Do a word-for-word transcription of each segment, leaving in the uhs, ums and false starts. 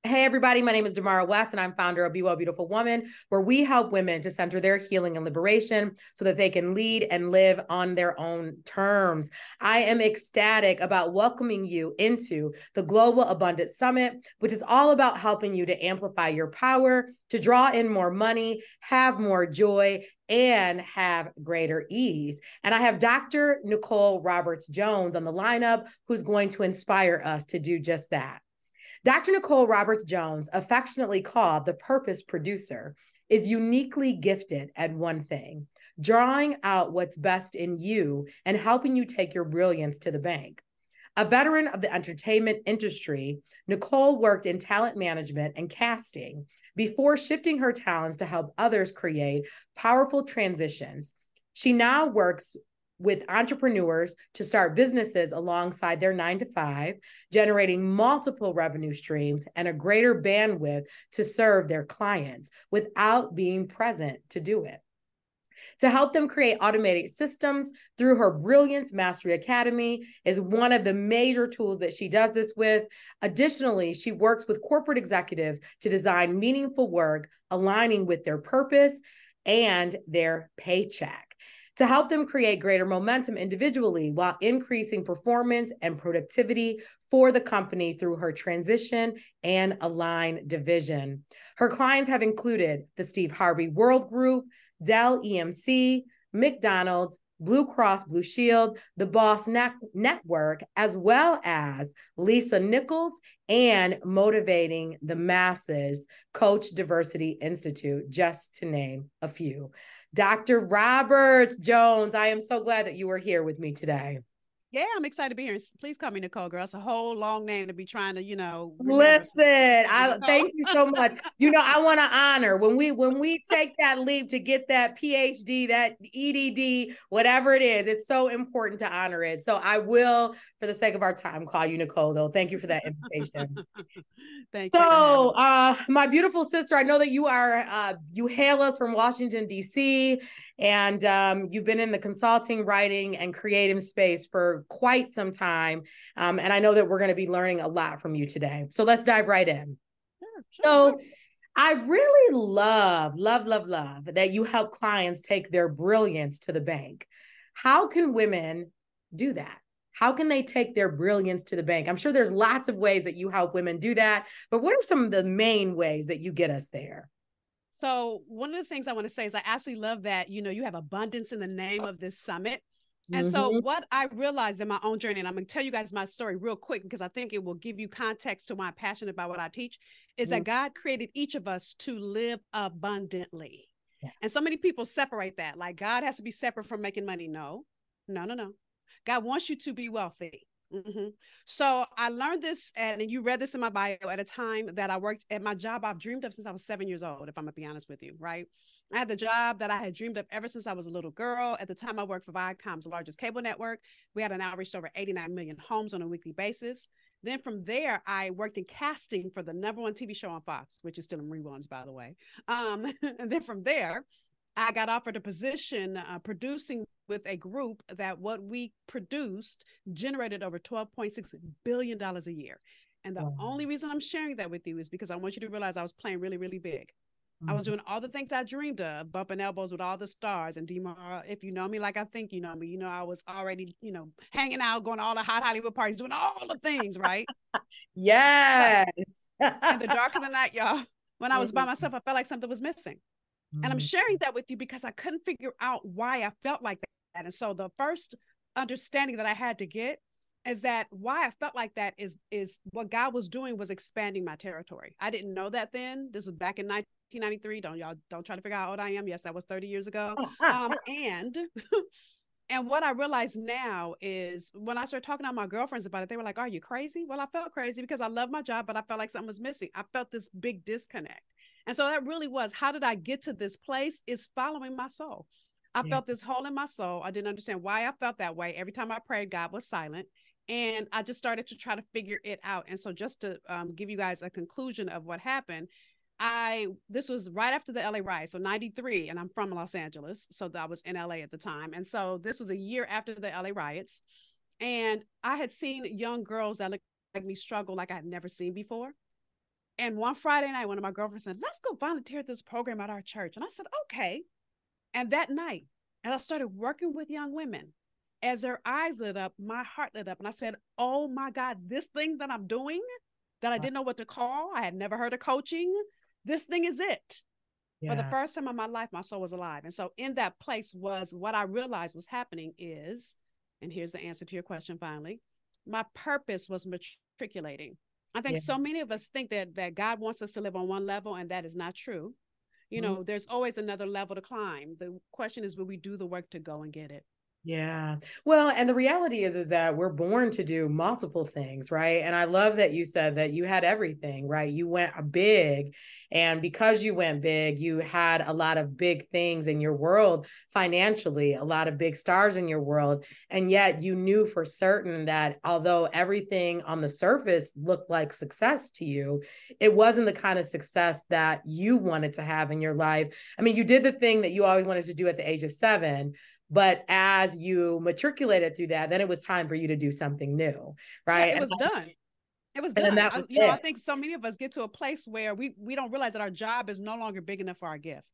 Hey, everybody, my name is Damara West, and I'm founder of Be Well Beautiful Woman, where we help women to center their healing and liberation so that they can lead and live on their own terms. I am ecstatic about welcoming you into the Global Abundance Summit, which is all about helping you to amplify your power, to draw in more money, have more joy, and have greater ease. And I have Doctor Nicole Roberts Jones on the lineup, who's going to inspire us to do just that. Doctor Nicole Roberts Jones, affectionately called the Purpose Producer, is uniquely gifted at one thing: drawing out what's best in you and helping you take your brilliance to the bank. A veteran of the entertainment industry, Nicole worked in talent management and casting before shifting her talents to help others create powerful transitions. She now works with entrepreneurs to start businesses alongside their nine to five, generating multiple revenue streams and a greater bandwidth to serve their clients without being present to do it. To help them create automated systems through her Brilliance Mastery Academy is one of the major tools that she does this with. Additionally, she works with corporate executives to design meaningful work aligning with their purpose and their paycheck, to help them create greater momentum individually while increasing performance and productivity for the company through her transition and align division. Her clients have included the Steve Harvey World Group, Dell E M C, McDonald's, Blue Cross Blue Shield, the Boss Net- Network, as well as Lisa Nichols and Motivating the Masses, Coach Diversity Institute, just to name a few. Doctor Roberts Jones, I am so glad that you were here with me today. Yeah, I'm excited to be here. Please call me Nicole, girl. It's a whole long name to be trying to, you know, remember. Listen, I thank you so much. You know, I want to honor when we when we take that leap to get that P H D, that E D D, whatever it is. It's so important to honor it. So I will, for the sake of our time, call you Nicole, though. Thank you for that invitation. Thank you for having So, me. uh, my beautiful sister, I know that you are, uh, you hail us from Washington, D C, and um, you've been in the consulting, writing, and creative space for quite some time. Um, and I know that we're going to be learning a lot from you today. So let's dive right in. Sure, sure. So I really love, love, love, love that you help clients take their brilliance to the bank. How can women do that? How can they take their brilliance to the bank? I'm sure there's lots of ways that you help women do that, but what are some of the main ways that you get us there? So one of the things I want to say is I absolutely love that, you know, you have abundance in the name of this summit. And so Mm-hmm. what I realized in my own journey, and I'm going to tell you guys my story real quick because I think it will give you context to why I'm passionate about what I teach, is Mm-hmm. that God created each of us to live abundantly. Yeah. And so many people separate that. Like God has to be separate from making money. No, no, no, no. God wants you to be wealthy. Mm-hmm. So I learned this, and you read this in my bio at a time that I worked at my job I've dreamed of since I was seven years old, if I'm gonna be honest with you, right? I had the job that I had dreamed of ever since I was a little girl. At the time, I worked for Viacom's largest cable network. We had an outreach to over eighty-nine million homes on a weekly basis. Then from there, I worked in casting for the number one T V show on Fox, which is still in reruns, by the way. Um, and then from there, I got offered a position uh, producing with a group that what we produced generated over twelve point six billion dollars a year. And the Wow. only reason I'm sharing that with you is because I want you to realize I was playing really, really big. I was Mm-hmm. doing all the things I dreamed of, bumping elbows with all the stars. And Demar, if you know me like I think you know me, you know I was already, you know, hanging out, going to all the hot Hollywood parties, doing all the things, right? But Yes. in the dark of the night, y'all, when I was by Mm-hmm. myself, I felt like something was missing. And I'm sharing that with you because I couldn't figure out why I felt like that. And so the first understanding that I had to get is that why I felt like that is is what God was doing was expanding my territory. I didn't know that then. This was back in nineteen ninety-three. Don't y'all don't try to figure out how old I am. Yes, that was thirty years ago. Um, and and what I realize now is when I started talking to my girlfriends about it, they were like, "Are you crazy?" Well, I felt crazy because I love my job, but I felt like something was missing. I felt this big disconnect. And so that really was, how did I get to this place? Is following my soul. I Yeah. felt this hole in my soul. I didn't understand why I felt that way. Every time I prayed, God was silent. And I just started to try to figure it out. And so just to um, give you guys a conclusion of what happened, I this was right after the L A riots, so ninety-three, and I'm from Los Angeles, so I was in L A at the time. And so this was a year after the L A riots, and I had seen young girls that looked like me struggle like I had never seen before. And one Friday night, one of my girlfriends said, let's go volunteer at this program at our church. And I said, okay. And that night, as I started working with young women, as their eyes lit up, my heart lit up. And I said, oh my God, this thing that I'm doing that I didn't know what to call, I had never heard of coaching, this thing is it. Yeah. For the first time in my life, my soul was alive. And so in that place was what I realized was happening is, and here's the answer to your question finally, my purpose was matriculating. I think yeah. so many of us think that that God wants us to live on one level, and that is not true. You mm-hmm. know, there's always another level to climb. The question is, will we do the work to go and get it? Yeah. Well, and the reality is, is that we're born to do multiple things, right? And I love that you said that you had everything, right? You went big, and because you went big, you had a lot of big things in your world financially, a lot of big stars in your world. And yet you knew for certain that although everything on the surface looked like success to you, it wasn't the kind of success that you wanted to have in your life. I mean, you did the thing that you always wanted to do at the age of seven, but as you matriculated through that, then it was time for you to do something new, right? Yeah, it was and done. It was done. I, was you know, it. I think so many of us get to a place where we we don't realize that our job is no longer big enough for our gift.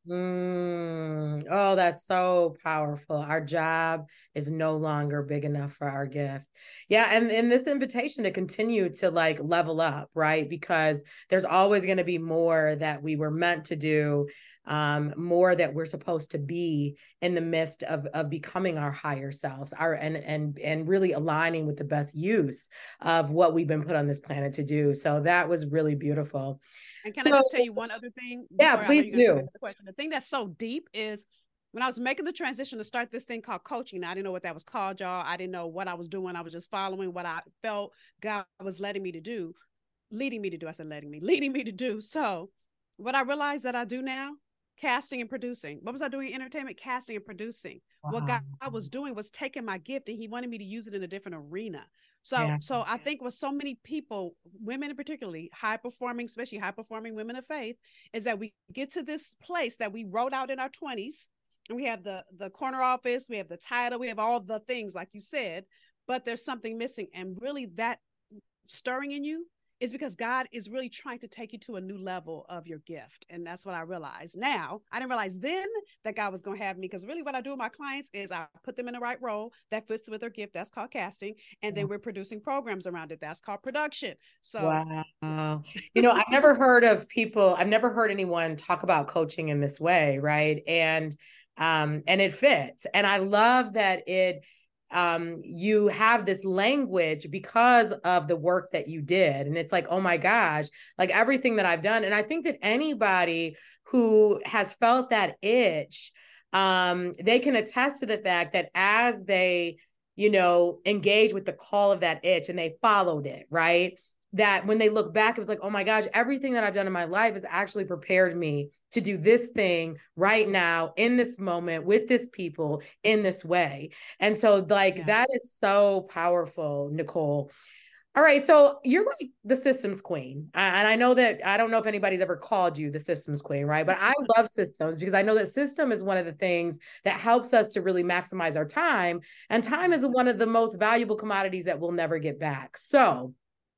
Mm, oh, that's so powerful. Our job is no longer big enough for our gift. Yeah. And in this invitation to continue to like level up, right? Because there's always going to be more that we were meant to do, um, more that we're supposed to be in the midst of, of becoming our higher selves, our and and and really aligning with the best use of what we've been put on this planet to do. So that was really beautiful. And can so, I just tell you one other thing? Yeah, please do. The question. The thing that's so deep is when I was making the transition to start this thing called coaching, I didn't know what that was called, y'all. I didn't know what I was doing. I was just following what I felt God was letting me to do, leading me to do. I said, letting me, leading me to do. So what I realized that I do now, casting and producing. What was I doing in entertainment? Casting and producing. Wow. What God was doing was taking my gift and he wanted me to use it in a different arena. So, yeah. so I think with so many people, women in particularly, high performing, especially high performing women of faith, is that we get to this place that we wrote out in our twenties, and we have the the corner office, we have the title, we have all the things like you said, but there's something missing, and really that stirring in you is because God is really trying to take you to a new level of your gift. And that's what I realized now. I didn't realize then that God was going to have me, because really what I do with my clients is I put them in the right role that fits with their gift. That's called casting. And then we're producing programs around it. That's called production. So, wow. You know, I've never heard of people, I've never heard anyone talk about coaching in this way. Right. And, um, and it fits. And I love that it, um, you have this language because of the work that you did. And it's like, oh my gosh, like everything that I've done. And I think that anybody who has felt that itch, um, they can attest to the fact that as they, you know, engage with the call of that itch and they followed it, right? That when they look back, it was like, oh my gosh, everything that I've done in my life has actually prepared me to do this thing right now in this moment with this people in this way. And so like, yeah. that is so powerful, Nicole. All right. So you're like the systems queen. And I know that, I don't know if anybody's ever called you the systems queen, right? But I love systems because I know that system is one of the things that helps us to really maximize our time. And time is one of the most valuable commodities that we'll never get back. So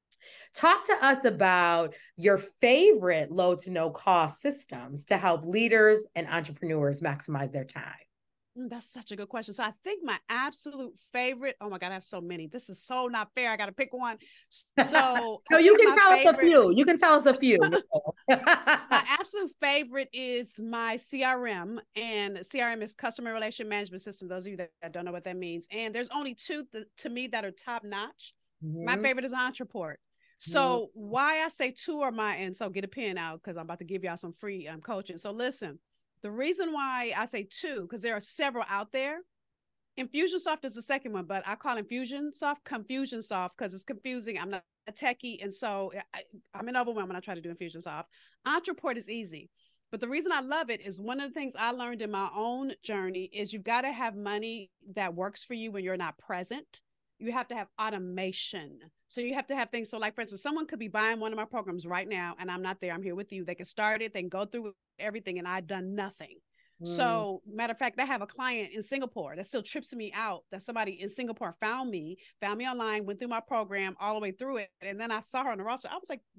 talk to us about your favorite low to no cost systems to help leaders and entrepreneurs maximize their time. That's such a good question. So I think my absolute favorite, oh my God, I have so many. This is so not fair. I got to pick one. So no, you can tell favorite, us a few. You can tell us a few. My absolute favorite is my C R M, and C R M is Customer Relation Management System. Those of you that, that don't know what that means. And there's only two th- to me that are top notch. Mm-hmm. My favorite is Ontraport. So mm-hmm. why I say two are my, and so get a pen out because I'm about to give y'all some free um, coaching. So listen, the reason why I say two, because there are several out there. Infusionsoft is the second one, but I call Infusionsoft Confusionsoft because it's confusing. I'm not a techie, and so I, I'm in overwhelm when I try to do Infusionsoft. Ontraport is easy. But the reason I love it is one of the things I learned in my own journey is you've got to have money that works for you when you're not present. You have to have automation. So you have to have things. So like, for instance, someone could be buying one of my programs right now and I'm not there. I'm here with you. They can start it. They can go through everything and I've done nothing. Mm. So matter of fact, I have a client in Singapore that still trips me out that somebody in Singapore found me, found me online, went through my program all the way through it. And then I saw her on the roster. I was like, what, what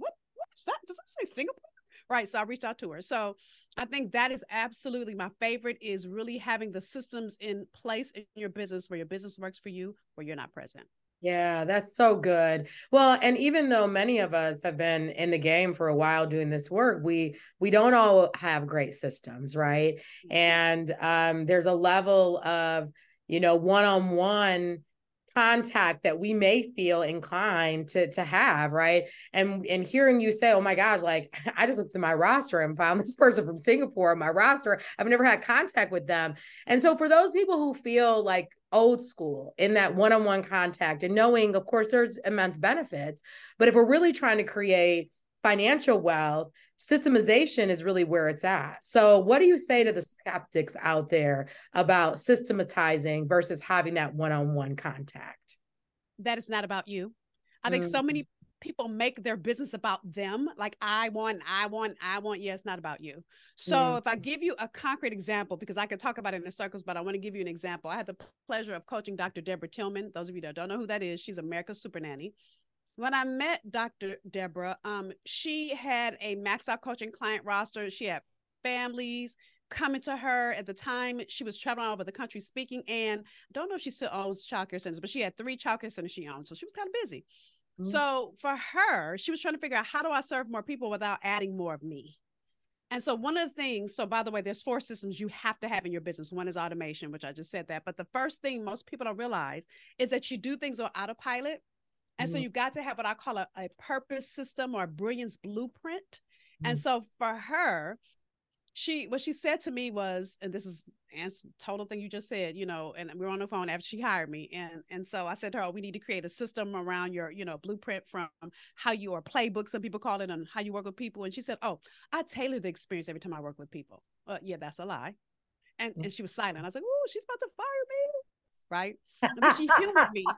Does that, does that say Singapore? Right. So I reached out to her. So I think that is absolutely my favorite, is really having the systems in place in your business where your business works for you, where you're not present. Yeah, that's so good. Well, and even though many of us have been in the game for a while doing this work, we we don't all have great systems, right? And um, there's a level of, you know, one-on-one contact that we may feel inclined to to have, right? And and hearing you say, oh my gosh, like I just looked at my roster and found this person from Singapore on my roster. I've never had contact with them. And so for those people who feel like old school in that one-on-one contact, and knowing, of course, there's immense benefits, but if we're really trying to create financial wealth, systemization is really where it's at. So what do you say to the skeptics out there about systematizing versus having that one-on-one contact? That is not about you. I think mm-hmm. so many people make their business about them. Like I want, I want, I want. Yeah, it's not about you. So mm-hmm. if I give you a concrete example, because I could talk about it in circles, but I want to give you an example. I had the pleasure of coaching Doctor Deborah Tillman. Those of you that don't know who that is, she's America's Super Nanny. When I met Doctor Deborah, um, she had a max out coaching client roster. She had families coming to her. At the time, she was traveling all over the country speaking, and I don't know if she still owns childcare centers, but she had three childcare centers she owned. So she was kind of busy. Mm-hmm. So for her, she was trying to figure out, how do I serve more people without adding more of me? And so one of the things, so by the way, there's four systems you have to have in your business. One is automation, which I just said that. But the first thing most people don't realize is that you do things on autopilot. And mm-hmm. so you've got to have what I call a, a purpose system or a brilliance blueprint. Mm-hmm. And so for her, she, what she said to me was, and this is a total thing you just said, you know, and we were on the phone after she hired me. And, and so I said to her, oh, we need to create a system around your, you know, blueprint from how you, or playbook, some people call it, on how you work with people. And she said, oh, I tailor the experience every time I work with people. Well, yeah, that's a lie. And, mm-hmm. and she was silent. I was like, oh, she's about to fire me. Right. And then she humored me.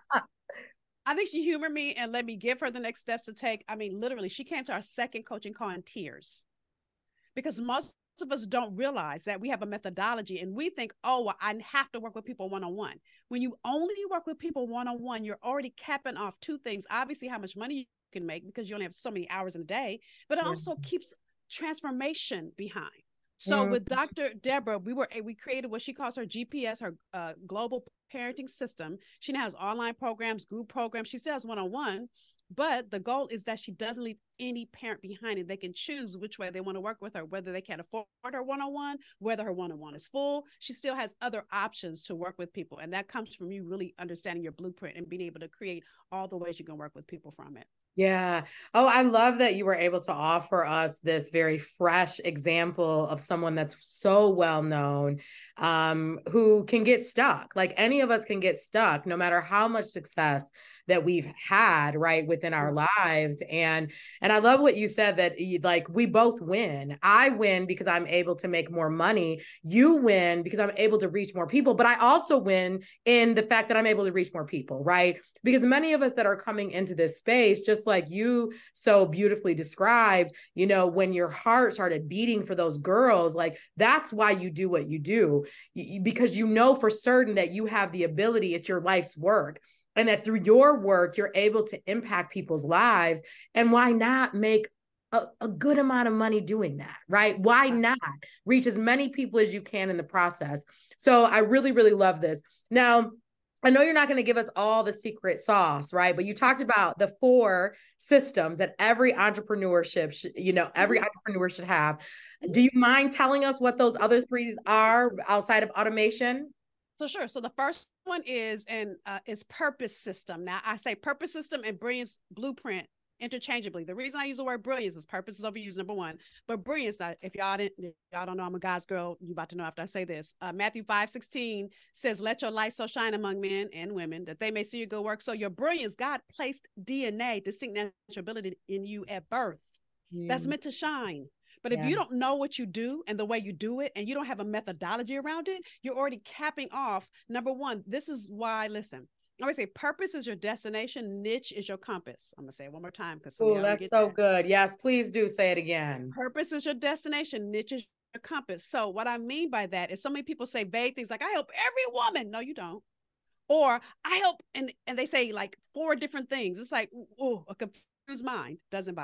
I think she humored me and let me give her the next steps to take. I mean, literally, she came to our second coaching call in tears, because most of us don't realize that we have a methodology and we think, oh, well, I have to work with people one-on-one. When you only work with people one-on-one, you're already capping off two things. Obviously, how much money you can make, because you only have so many hours in a day, but it yeah. also keeps transformation behind. So mm-hmm. with Doctor Deborah, we were we created what she calls her G P S, her uh, global parenting system. She now has online programs, group programs. She still has one-on-one, but the goal is that she doesn't leave any parent behind, and they can choose which way they want to work with her, whether they can afford her one-on-one, whether her one-on-one is full. She still has other options to work with people. And that comes from you really understanding your blueprint and being able to create all the ways you can work with people from it. Yeah. Oh, I love that you were able to offer us this very fresh example of someone that's so well known, um, who can get stuck. Like any of us can get stuck, no matter how much success that we've had, right, within our lives. And and I love what you said, that like we both win. I win because I'm able to make more money. You win because I'm able to reach more people. But I also win in the fact that I'm able to reach more people, right? Because many of us that are coming into this space, just like you so beautifully described, you know, when your heart started beating for those girls, like that's why you do what you do, because you know for certain that you have the ability, it's your life's work, and that through your work, you're able to impact people's lives. And why not make a, a good amount of money doing that, right? Why not reach as many people as you can in the process? So I really, really love this. Now, I know you're not going to give us all the secret sauce, right? But you talked about the four systems that every entrepreneurship, sh- you know, every entrepreneur should have. Do you mind telling us what those other three are outside of automation? So sure. So the first one is and uh, is purpose system. Now I say purpose system and brilliance blueprint interchangeably. The reason I use the word brilliance is purpose is overused, number one, but brilliance, if y'all didn't, y'all don't know, I'm a God's girl. You about to know after I say this. Uh, Matthew five sixteen says, let your light so shine among men and women that they may see your good work. So your brilliance, God placed D N A, distinct natural ability, in you at birth. Yeah. That's meant to shine. But if yeah. you don't know what you do and the way you do it, and you don't have a methodology around it, you're already capping off. Number one, this is why, listen, I always say purpose is your destination, niche is your compass. I'm going to say it one more time because oh, that's so that. good. Yes, please do say it again. Purpose is your destination, niche is your compass. So what I mean by that is so many people say vague things like, I help every woman. No, you don't. Or I help, and, and they say like four different things. It's like, oh, a confused mind doesn't buy.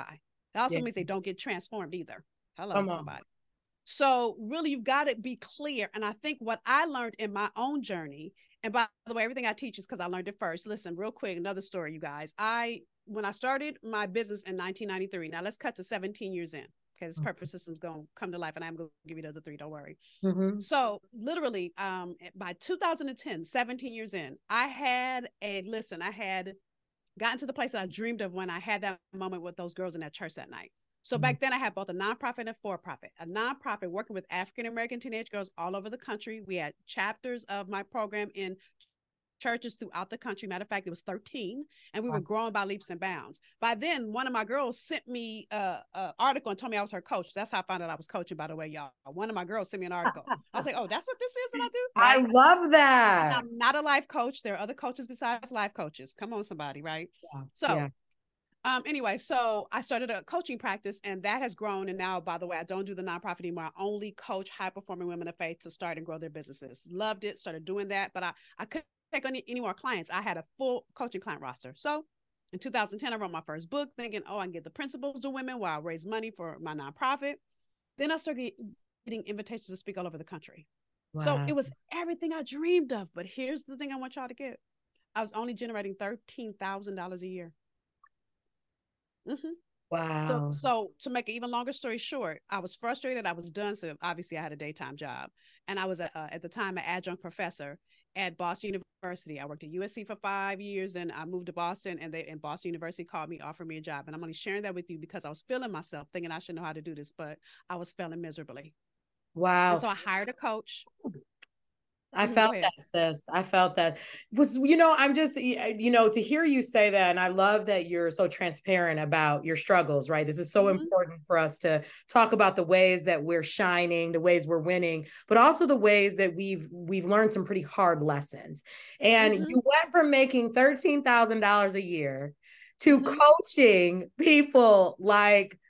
That also Yeah. means they don't get transformed either. Hello, Come on. somebody. So really, you've got to be clear. And I think what I learned in my own journey, and by the way, everything I teach is because I learned it first. Listen, real quick, another story, you guys. I, when I started my business in nineteen ninety-three, now let's cut to seventeen years in, because this purpose system's going to come to life, and I'm going to give you the other three, don't worry. Mm-hmm. So literally, um, by two thousand ten, seventeen years in, I had a, listen, I had gotten to the place that I dreamed of when I had that moment with those girls in that church that night. So mm-hmm. back then I had both a nonprofit and a for-profit. A nonprofit working with African-American teenage girls all over the country. We had chapters of my program in churches throughout the country. Matter of fact, it was thirteen, and we wow. were growing by leaps and bounds. By then, one of my girls sent me an article and told me I was her coach. That's how I found out I was coaching, by the way, y'all. One of my girls sent me an article. I was like, oh, that's what this is that I do? Right? I love that. And I'm not a life coach. There are other coaches besides life coaches. Come on, somebody, right? Yeah. So yeah. Um, anyway, so I started a coaching practice, and that has grown. And now, by the way, I don't do the nonprofit anymore. I only coach high-performing women of faith to start and grow their businesses. Loved it, started doing that, but I, I couldn't take on any, any more clients. I had a full coaching client roster. So in two thousand ten, I wrote my first book thinking, oh, I can get the principles to women while I raise money for my nonprofit. Then I started getting invitations to speak all over the country. Wow. So it was everything I dreamed of. But here's the thing I want y'all to get. I was only generating thirteen thousand dollars a year. Mm-hmm. Wow. So, so to make an even longer story short, I was frustrated. I was done. So obviously I had a daytime job, and I was a, uh, at the time an adjunct professor at Boston University. I worked at U S C for five years and I moved to Boston, and they and Boston University called me, offered me a job. And I'm only sharing that with you because I was feeling myself, thinking I should know how to do this, but I was failing miserably. Wow. And so I hired a coach. I felt that, sis. I felt that. Was, you know, I'm just, you know, to hear you say that, and I love that you're so transparent about your struggles, right? This is so mm-hmm. important for us to talk about the ways that we're shining, the ways we're winning, but also the ways that we've we've learned some pretty hard lessons. And mm-hmm. you went from making thirteen thousand dollars a year to mm-hmm. coaching people like,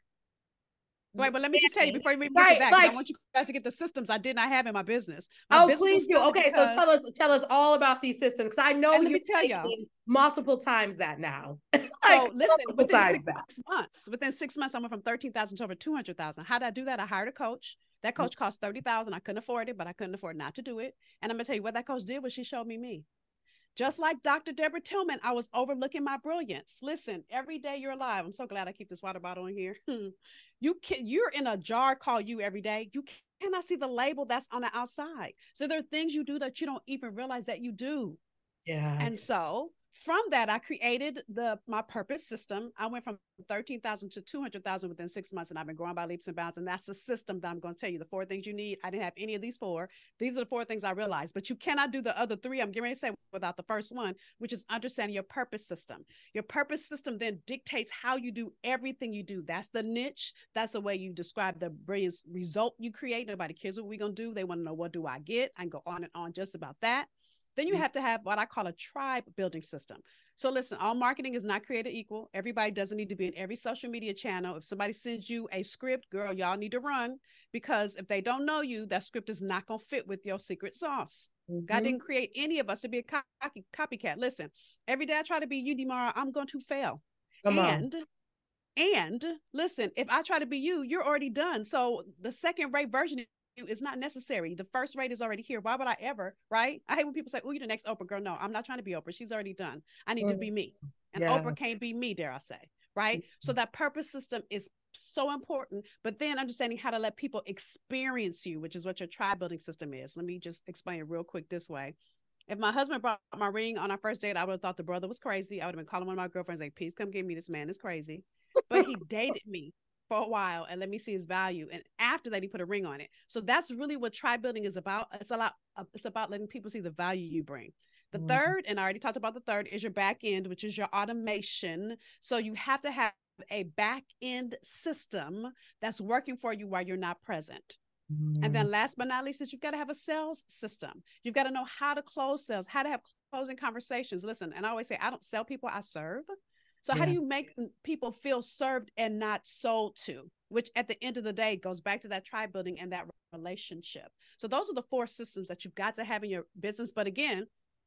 Wait, but let me just tell you before we move right, to that, like, I want you guys to get the systems I did not have in my business. My oh, business please do. Okay, because... so tell us, tell us all about these systems, because I know you're tell y'all multiple times that now. like, so listen, within six that. months, within six months, I went from thirteen thousand to over two hundred thousand. How did I do that? I hired a coach. That coach mm-hmm. cost thirty thousand. I couldn't afford it, but I couldn't afford not to do it. And I'm gonna tell you what that coach did was she showed me me. Just like Doctor Deborah Tillman, I was overlooking my brilliance. Listen, every day you're alive. I'm so glad I keep this water bottle in here. you can, you're in a jar called you every day. You cannot see the label that's on the outside. So there are things you do that you don't even realize that you do. Yeah. And so from that, I created the my purpose system. I went from thirteen thousand to two hundred thousand within six months, and I've been growing by leaps and bounds. And that's the system that I'm going to tell you, the four things you need. I didn't have any of these four. These are the four things I realized, but you cannot do the other three I'm getting ready to say without the first one, which is understanding your purpose system. Your purpose system then dictates how you do everything you do. That's the niche. That's the way you describe the brilliant result you create. Nobody cares what we're going to do. They want to know, what do I get? I can go on and on just about that. Then you have to have what I call a tribe building system. So listen, all marketing is not created equal. Everybody doesn't need to be in every social media channel. If somebody sends you a script, girl, y'all need to run, because if they don't know you, that script is not going to fit with your secret sauce. Mm-hmm. God didn't create any of us to be a copy, copycat. Listen, every day I try to be you, Demara, I'm going to fail. Come and on. And listen, if I try to be you, you're already done. So the second rate version is not necessary. The first rate is already here. Why would I ever, right? I hate when people say, oh, you're the next Oprah. Girl, no, I'm not trying to be Oprah. She's already done. I need mm. to be me. And yeah. Oprah can't be me, dare I say, right? Mm-hmm. So that purpose system is so important, but then understanding how to let people experience you, which is what your tribe building system is. Let me just explain it real quick this way. If my husband brought my ring on our first date, I would have thought the brother was crazy. I would have been calling one of my girlfriends like, please come get me. This man is crazy. But he dated me for a while and let me see his value. And after that, he put a ring on it. So that's really what tribe building is about. It's a lot. It's about letting people see the value you bring. The mm-hmm. third, and I already talked about the third, is your back end, which is your automation. So you have to have a back end system that's working for you while you're not present. Mm-hmm. And then last but not least is you've got to have a sales system. You've got to know how to close sales, how to have closing conversations. Listen, and I always say, I don't sell people, I serve. So yeah. how do you make people feel served and not sold to, which at the end of the day goes back to that tribe building and that relationship. So those are the four systems that you've got to have in your business. But again,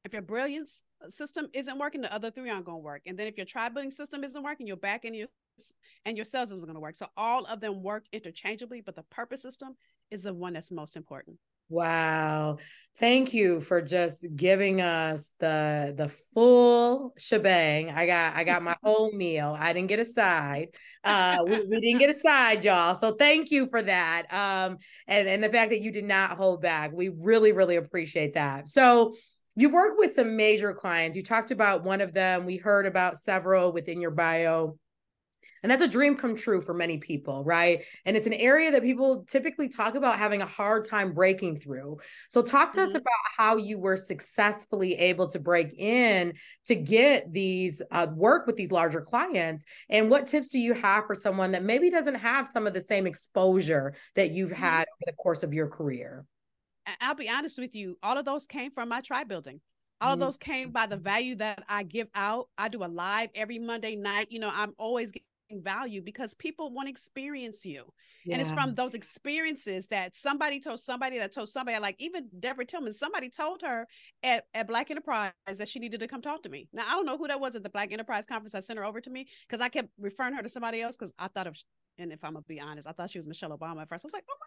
If your brilliance system isn't working, the other three aren't going to work. And then if your tribe building system isn't working, your back and your and your cells isn't going to work. So all of them work interchangeably, but the purpose system is the one that's most important. Wow. Thank you for just giving us the the full shebang. I got I got my whole meal. I didn't get a side. Uh we, we didn't get a side, y'all. So thank you for that. Um and, and the fact that you did not hold back. We really, really appreciate that. So you work with some major clients. You talked about one of them. We heard about several within your bio. And that's a dream come true for many people, right? And it's an area that people typically talk about having a hard time breaking through. So talk to mm-hmm. us about how you were successfully able to break in to get these uh, work with these larger clients. And what tips do you have for someone that maybe doesn't have some of the same exposure that you've had mm-hmm. over the course of your career? I'll be honest with you. All of those came from my tribe building. All of those came by the value that I give out. I do a live every Monday night. You know, I'm always getting value because people want to experience you. Yeah. And it's from those experiences that somebody told somebody that told somebody, like even Deborah Tillman, somebody told her at, at Black Enterprise that she needed to come talk to me. Now, I don't know who that was at the Black Enterprise conference. I sent her over to me because I kept referring her to somebody else because I thought of, and if I'm gonna be honest, I thought she was Michelle Obama at first. I was like, oh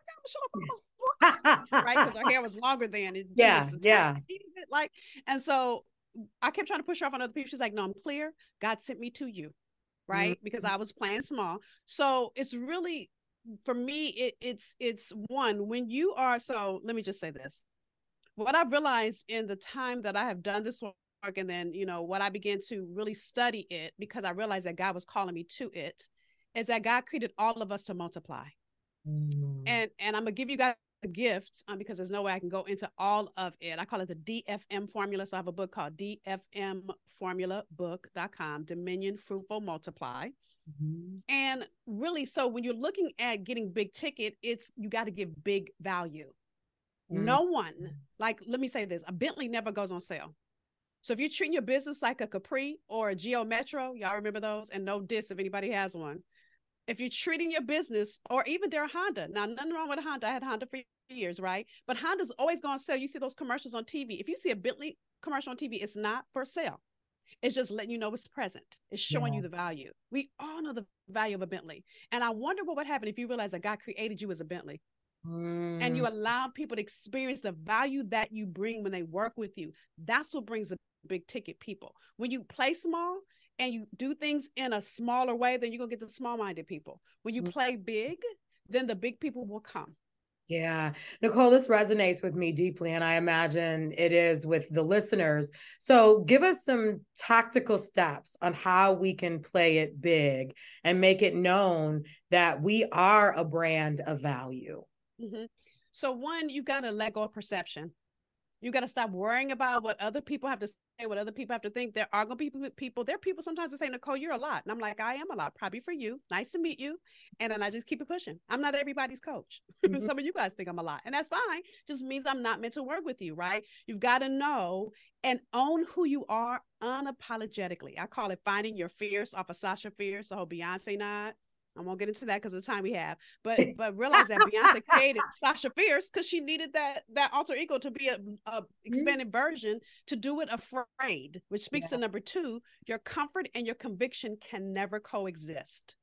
my God, Michelle Obama. Right? Because her hair was longer then. It, yeah. Yeah. Like, and so I kept trying to push her off on other people. She's like, no, I'm clear. God sent me to you. Right. Mm-hmm. Because I was playing small. So it's really, for me, it, it's, it's one, when you are, so let me just say this. What I've realized in the time that I have done this work, and then, you know, what I began to really study it, because I realized that God was calling me to it, is that God created all of us to multiply. Mm-hmm. And, and I'm going to give you guys a gift um, because there's no way I can go into all of it. I call it the D F M formula. So I have a book called D F M formula book dot com, Dominion, Fruitful, Multiply. Mm-hmm. And really, so when you're looking at getting big ticket, it's, you got to give big value. Mm-hmm. No one, like, let me say this, a Bentley never goes on sale. So if you're treating your business like a Capri or a Geo Metro, y'all remember those? And no diss if anybody has one. If you're treating your business, or even their Honda, now nothing wrong with a Honda. I had Honda for years, right? But Honda's always going to sell. You see those commercials on T V. If you see a Bentley commercial on T V, it's not for sale. It's just letting you know it's present. It's showing yeah. you the value. We all know the value of a Bentley. And I wonder what would happen if you realize that God created you as a Bentley. Mm. And you allow people to experience the value that you bring when they work with you. That's what brings the big ticket people. When you play small and you do things in a smaller way, then you're going to get the small-minded people. When you mm. play big, then the big people will come. Yeah. Nicole, this resonates with me deeply, and I imagine it is with the listeners. So give us some tactical steps on how we can play it big and make it known that we are a brand of value. Mm-hmm. So one, you got to let go of perception. You got to stop worrying about what other people have to say, what other people have to think. There are going to be people, there are people sometimes that say, Nicole, you're a lot. And I'm like, I am a lot, probably for you. Nice to meet you. And then I just keep it pushing. I'm not everybody's coach. Mm-hmm. Some of you guys think I'm a lot, and that's fine. Just means I'm not meant to work with you, right? You've got to know and own who you are unapologetically. I call it finding your fierce off of Sasha Fierce, the whole Beyonce nod. I won't get into that because of the time we have, but but realize that Beyonce created Sasha Fierce because she needed that that alter ego to be a, a expanded mm-hmm. version, to do it afraid, which speaks yeah. to number two, your comfort and your conviction can never coexist.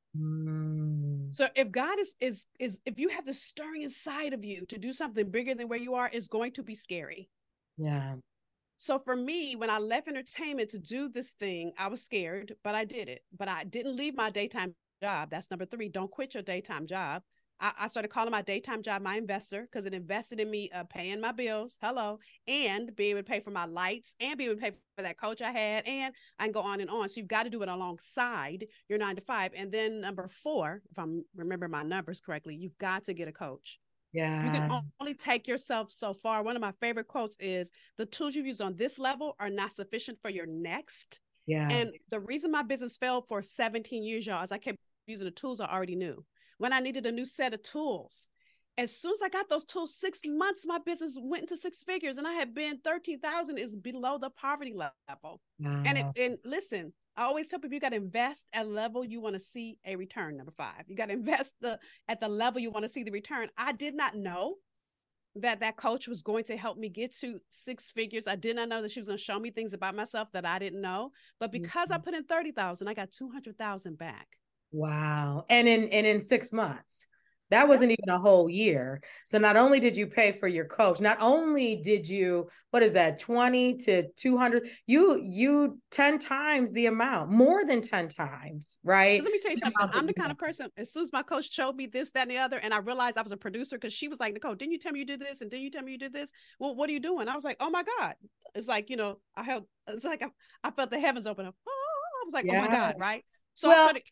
Mm. So if God is is is if you have the stirring inside of you to do something bigger than where you are, it's going to be scary. Yeah. So for me, when I left entertainment to do this thing, I was scared, but I did it. But I didn't leave my daytime job. That's number three. Don't quit your daytime job. I, I started calling my daytime job my investor because it invested in me uh, paying my bills. Hello. And being able to pay for my lights and being able to pay for that coach I had. And I can go on and on. So you've got to do it alongside your nine to five. And then number four, if I'm remembering my numbers correctly, you've got to get a coach. Yeah. You can only take yourself so far. One of my favorite quotes is, the tools you've used on this level are not sufficient for your next. Yeah. And the reason my business failed for seventeen years, y'all, is I kept using the tools I already knew. When I needed a new set of tools, as soon as I got those tools, six months, my business went into six figures, and I had been thirteen thousand is below the poverty level. Wow. And it, and listen, I always tell people, you got to invest at a level you want to see a return. Number five, you got to invest the at the level you want to see the return. I did not know that that coach was going to help me get to six figures. I did not know that she was going to show me things about myself that I didn't know. But because mm-hmm. I put in thirty thousand, I got two hundred thousand back. Wow. And in, and in six months. That wasn't even a whole year. So not only did you pay for your coach, not only did you, what is that, twenty to two hundred, you, you ten times the amount, more than ten times, right? Let me tell you something. I'm the kind of person, as soon as my coach showed me this, that, and the other, and I realized I was a producer, because she was like, Nicole, didn't you tell me you did this? And didn't you tell me you did this? Well, what are you doing? I was like, oh my God. It's like, you know, I held, it's like, I, I felt the heavens open up. Oh, I was like, yeah. Oh my God. Right. So well, I started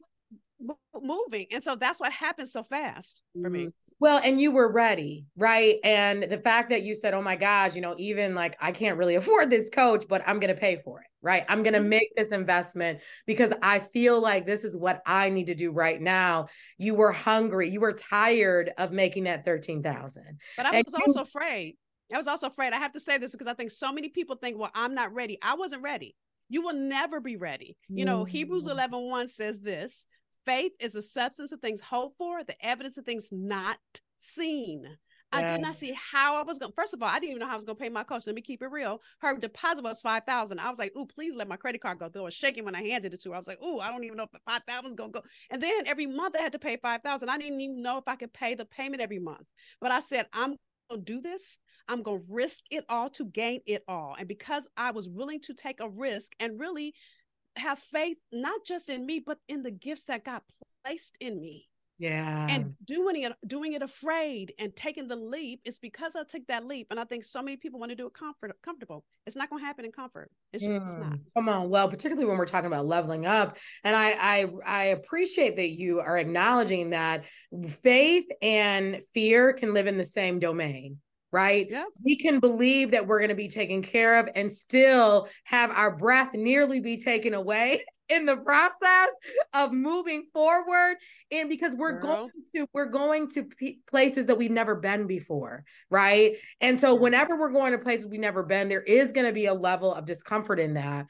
moving. And so that's what happened so fast for me. Well, and you were ready, right? And the fact that you said, oh my gosh, you know, even like, I can't really afford this coach, but I'm going to pay for it, right? I'm going to mm-hmm. make this investment because I feel like this is what I need to do right now. You were hungry. You were tired of making that thirteen thousand. But I was and also you- afraid. I was also afraid. I have to say this because I think so many people think, well, I'm not ready. I wasn't ready. You will never be ready. You know, mm-hmm. Hebrews eleven one says this: faith is the substance of things hoped for, the evidence of things not seen. Yeah. I did not see how I was going. First of all, I didn't even know how I was going to pay my coach. Let me keep it real. Her deposit was five thousand. I was like, "Ooh, please let my credit card go through." I was shaking when I handed it to her. I was like, "Ooh, I don't even know if five thousand is going to go." And then every month I had to pay five thousand. I didn't even know if I could pay the payment every month. But I said, "I'm going to do this. I'm going to risk it all to gain it all." And because I was willing to take a risk and really have faith, not just in me, but in the gifts that God placed in me. Yeah. And doing it, doing it afraid and taking the leap, is because I took that leap. And I think so many people want to do it comfort, comfortable. It's not going to happen in comfort. It's just mm, not. Come on. Well, particularly when we're talking about leveling up. And I, I, I appreciate that you are acknowledging that faith and fear can live in the same domain. Right? Yeah. We can believe that we're going to be taken care of and still have our breath nearly be taken away in the process of moving forward. And because we're Girl. going to, we're going to p- places that we've never been before. Right. And so whenever we're going to places we've never been, there is going to be a level of discomfort in that.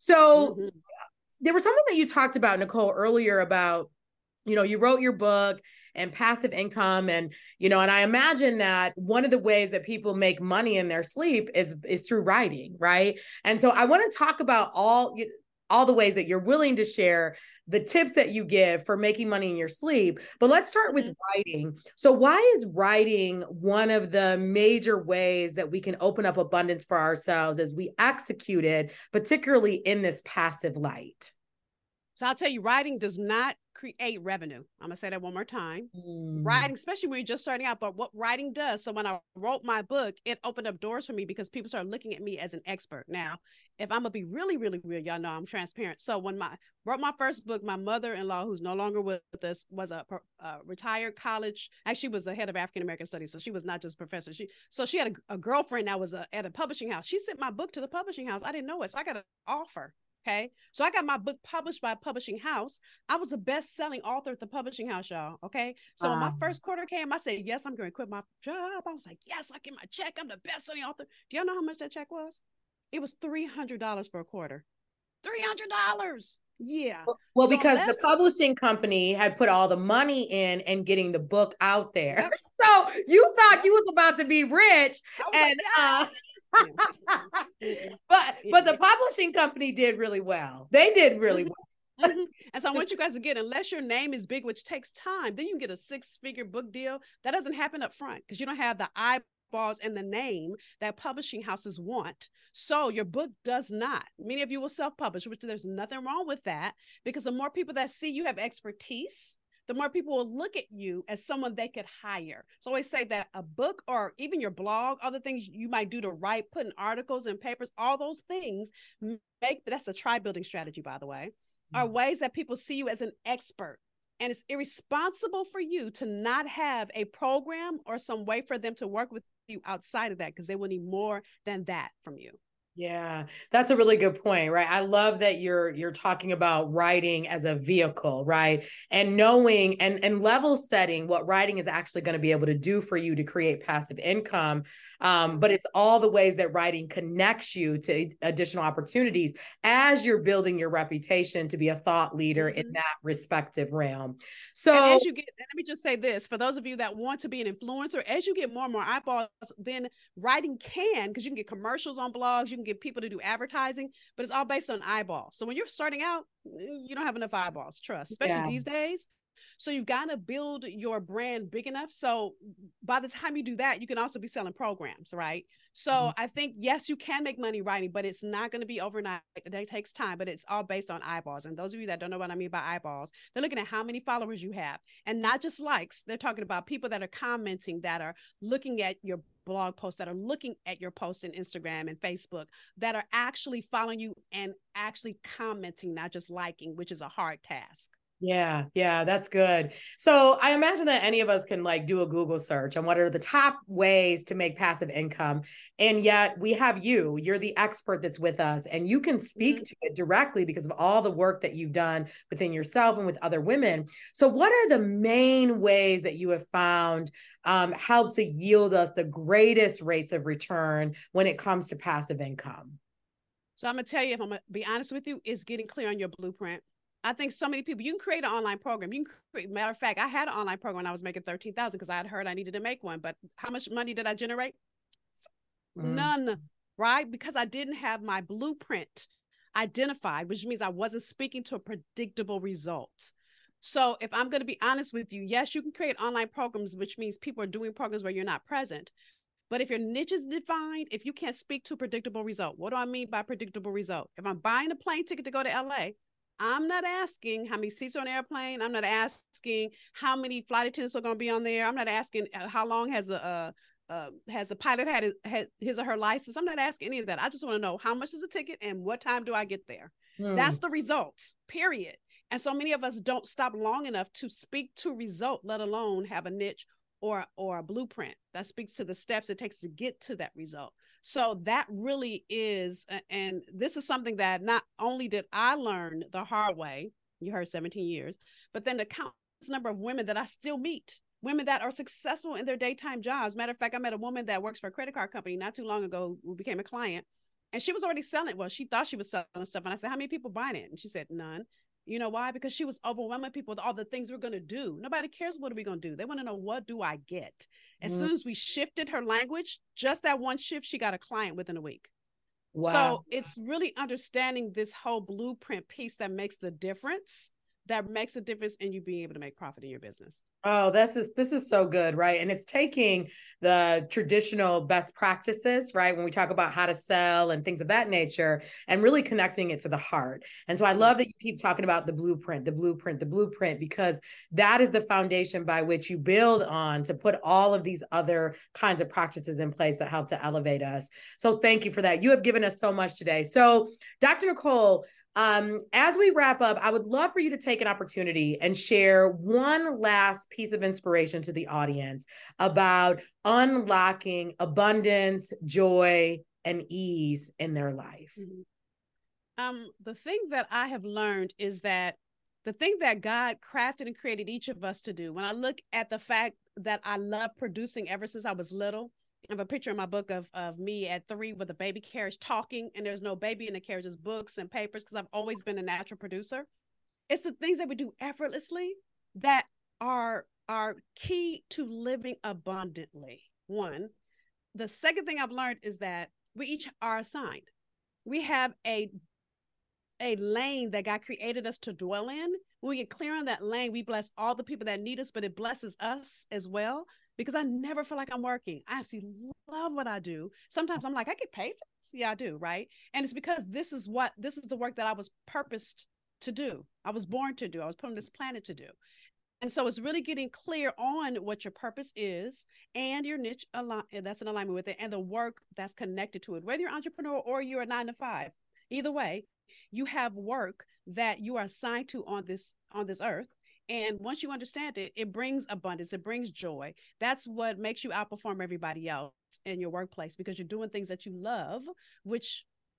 So mm-hmm. there was something that you talked about, Nicole, earlier about, you know, you wrote your book and passive income. And, you know, and I imagine that one of the ways that people make money in their sleep is, is through writing. Right. And so I want to talk about all, all the ways that you're willing to share, the tips that you give for making money in your sleep. But let's start with mm-hmm. writing. So why is writing one of the major ways that we can open up abundance for ourselves as we execute it, particularly in this passive light? So I'll tell you, writing does not create revenue. I'm going to say that one more time. Mm. Writing, especially when you're just starting out, but what writing does. So when I wrote my book, it opened up doors for me because people started looking at me as an expert. Now, if I'm going to be really, really real, y'all know I'm transparent. So when I wrote my first book, my mother-in-law, who's no longer with us, was a, a retired college, actually was the head of African-American studies. So she was not just a professor. She, so she had a, a girlfriend that was a, at a publishing house. She sent my book to the publishing house. I didn't know it. So I got an offer. Okay. So I got my book published by a publishing house. I was a best-selling author at the publishing house, y'all. Okay. So um, when my first quarter came, I said, yes, I'm going to quit my job. I was like, yes, I get my check. I'm the best-selling author. Do y'all know how much that check was? It was three hundred dollars for a quarter. three hundred dollars. Yeah. Well, well so because the publishing company had put all the money in and getting the book out there. Yep. So you thought yep. you was about to be rich. And, like, yeah. uh, but but the publishing company did really well. They did really well. Mm-hmm. And so I want you guys to get, unless your name is big, which takes time, then you can get a six-figure book deal. That doesn't happen up front because you don't have the eyeballs and the name that publishing houses want. So your book does not. Many of you will self-publish, which there's nothing wrong with that, because the more people that see you have expertise, the more people will look at you as someone they could hire. So I always say that a book or even your blog, other things you might do to write, putting articles and papers, all those things make, that's a tribe building strategy, by the way, mm-hmm. are ways that people see you as an expert. And it's irresponsible for you to not have a program or some way for them to work with you outside of that, because they will need more than that from you. Yeah, that's a really good point, right? I love that you're you're talking about writing as a vehicle, right? And knowing and and level setting what writing is actually going to be able to do for you to create passive income. Um, but it's all the ways that writing connects you to additional opportunities as you're building your reputation to be a thought leader in Mm-hmm. that respective realm. And So as you get, let me just say this for those of you that want to be an influencer, as you get more and more eyeballs, then writing can, because you can get commercials on blogs, you can get people to do advertising, but it's all based on eyeballs. So when you're starting out, you don't have enough eyeballs, trust, especially yeah, these days. So you've got to build your brand big enough. So by the time you do that, you can also be selling programs, right? So I think, yes, you can make money writing, but it's not going to be overnight. It takes time, but it's all based on eyeballs. And those of you that don't know what I mean by eyeballs, they're looking at how many followers you have and not just likes. They're talking about people that are commenting, that are looking at your blog posts, that are looking at your posts in Instagram and Facebook, that are actually following you and actually commenting, not just liking, which is a hard task. Yeah, yeah, that's good. So I imagine that any of us can like do a Google search on what are the top ways to make passive income. And yet we have you, you're the expert that's with us, and you can speak Mm-hmm. to it directly because of all the work that you've done within yourself and with other women. So, what are the main ways that you have found um, help to yield us the greatest rates of return when it comes to passive income? So I'm gonna tell you, if I'm gonna be honest with you, is getting clear on your blueprint. I think so many people, you can create an online program. You can create, matter of fact, I had an online program when I was making thirteen thousand because I had heard I needed to make one. But how much money did I generate? Mm. None, right? Because I didn't have my blueprint identified, which means I wasn't speaking to a predictable result. So if I'm going to be honest with you, yes, you can create online programs, which means people are doing programs where you're not present. But if your niche is defined, if you can't speak to a predictable result, what do I mean by predictable result? If I'm buying a plane ticket to go to L A, I'm not asking how many seats on an airplane. I'm not asking how many flight attendants are going to be on there. I'm not asking how long has a uh, uh, has the pilot had his, his or her license. I'm not asking any of that. I just want to know how much is a ticket and what time do I get there. Mm. That's the result. Period. And so many of us don't stop long enough to speak to result, let alone have a niche or or a blueprint that speaks to the steps it takes to get to that result. So that really is, and this is something that not only did I learn the hard way, you heard seventeen years, but then the countless number of women that I still meet, women that are successful in their daytime jobs. Matter of fact, I met a woman that works for a credit card company not too long ago who became a client, and she was already selling. Well, she thought she was selling stuff, and I said, how many people buying it? And she said, none. You know why? Because she was overwhelming people with all the things we're going to do. Nobody cares what are we going to do. They want to know, what do I get? As Mm. soon as we shifted her language, just that one shift, she got a client within a week. Wow. So it's really understanding this whole blueprint piece that makes the difference, that makes a difference in you being able to make profit in your business. Oh, this is this is so good, right? And it's taking the traditional best practices, right? When we talk about how to sell and things of that nature, and really connecting it to the heart. And so I love that you keep talking about the blueprint, the blueprint, the blueprint, because that is the foundation by which you build on to put all of these other kinds of practices in place that help to elevate us. So thank you for that. You have given us so much today. So, Doctor Nicole, Um, as we wrap up, I would love for you to take an opportunity and share one last piece of inspiration to the audience about unlocking abundance, joy, and ease in their life. Mm-hmm. Um, the thing that I have learned is that the thing that God crafted and created each of us to do, when I look at the fact that I love producing ever since I was little, I have a picture in my book of, of me at three with a baby carriage talking, and there's no baby in the carriage, there's books and papers, because I've always been a natural producer. It's the things that we do effortlessly that are, are key to living abundantly. One. The second thing I've learned is that we each are assigned. We have a a lane that God created us to dwell in. When we get clear on that lane, we bless all the people that need us, but it blesses us as well, because I never feel like I'm working. I absolutely love what I do. Sometimes I'm like, I get paid for this. Yeah, I do, right? And it's because this is what, this is the work that I was purposed to do. I was born to do. I was put on this planet to do. And so it's really getting clear on what your purpose is and your niche, that's in alignment with it, and the work that's connected to it. Whether you're an entrepreneur or you're a nine to five, either way, you have work that you are assigned to on this on this earth. And once you understand it, it brings abundance, it brings joy. That's what makes you outperform everybody else in your workplace, because you're doing things that you love, which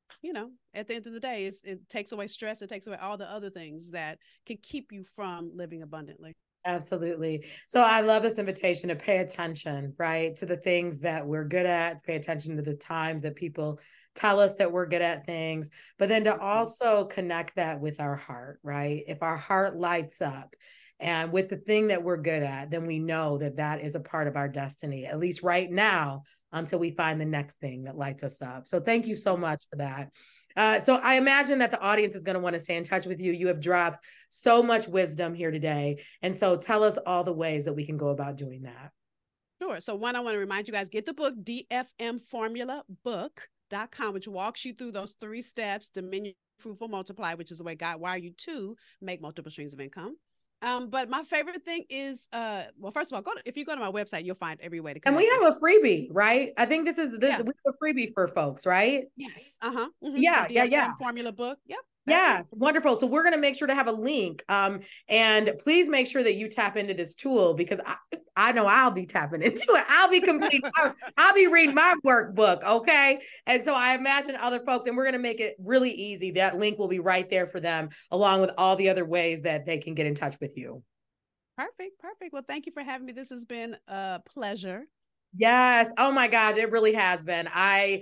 you know, at the end of the day, it's, it takes away stress. It takes away all the other things that can keep you from living abundantly. Absolutely. So I love this invitation to pay attention, right, to the things that we're good at, pay attention to the times that people tell us that we're good at things, but then to also connect that with our heart, right? If our heart lights up and with the thing that we're good at, then we know that that is a part of our destiny, at least right now, until we find the next thing that lights us up. So thank you so much for that. Uh, so I imagine that the audience is going to want to stay in touch with you. You have dropped so much wisdom here today. And so tell us all the ways that we can go about doing that. Sure. So one, I want to remind you guys, get the book, D F M Formula Book dot com, which walks you through those three steps: dominion, fruitful, multiply, which is the way God wired you to make multiple streams of income. Um, but my favorite thing is, uh, well, first of all, go to, if you go to my website, you'll find every way to connect. And we have a freebie, right? I think this is the, yeah. we have a freebie for folks, right? Yes. Uh-huh. Mm-hmm. Yeah, yeah, yeah. Formula book. Yep. Yeah, wonderful. So we're going to make sure to have a link. Um, and please make sure that you tap into this tool, because I, I know I'll be tapping into it. I'll be complete. I'll, I'll be reading my workbook. Okay. And so I imagine other folks, and we're going to make it really easy. That link will be right there for them, along with all the other ways that they can get in touch with you. Perfect. Perfect. Well, thank you for having me. This has been a pleasure. Yes. Oh my gosh, it really has been. I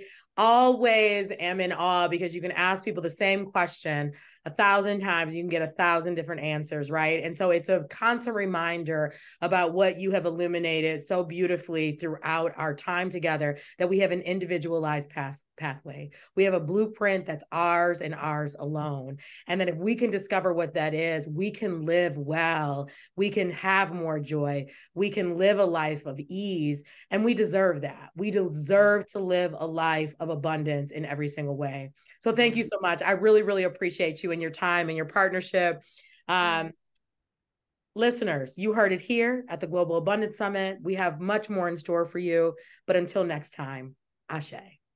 always am in awe, because you can ask people the same question a thousand times, you can get a thousand different answers, right? And so it's a constant reminder about what you have illuminated so beautifully throughout our time together, that we have an individualized path pathway. We have a blueprint that's ours and ours alone. And then if we can discover what that is, we can live well, we can have more joy, we can live a life of ease, and we deserve that. We deserve to live a life of abundance in every single way. So thank you so much. I really, really appreciate you and your time and your partnership. Um, listeners, you heard it here at the Global Abundance Summit. We have much more in store for you, but until next time, Ashe.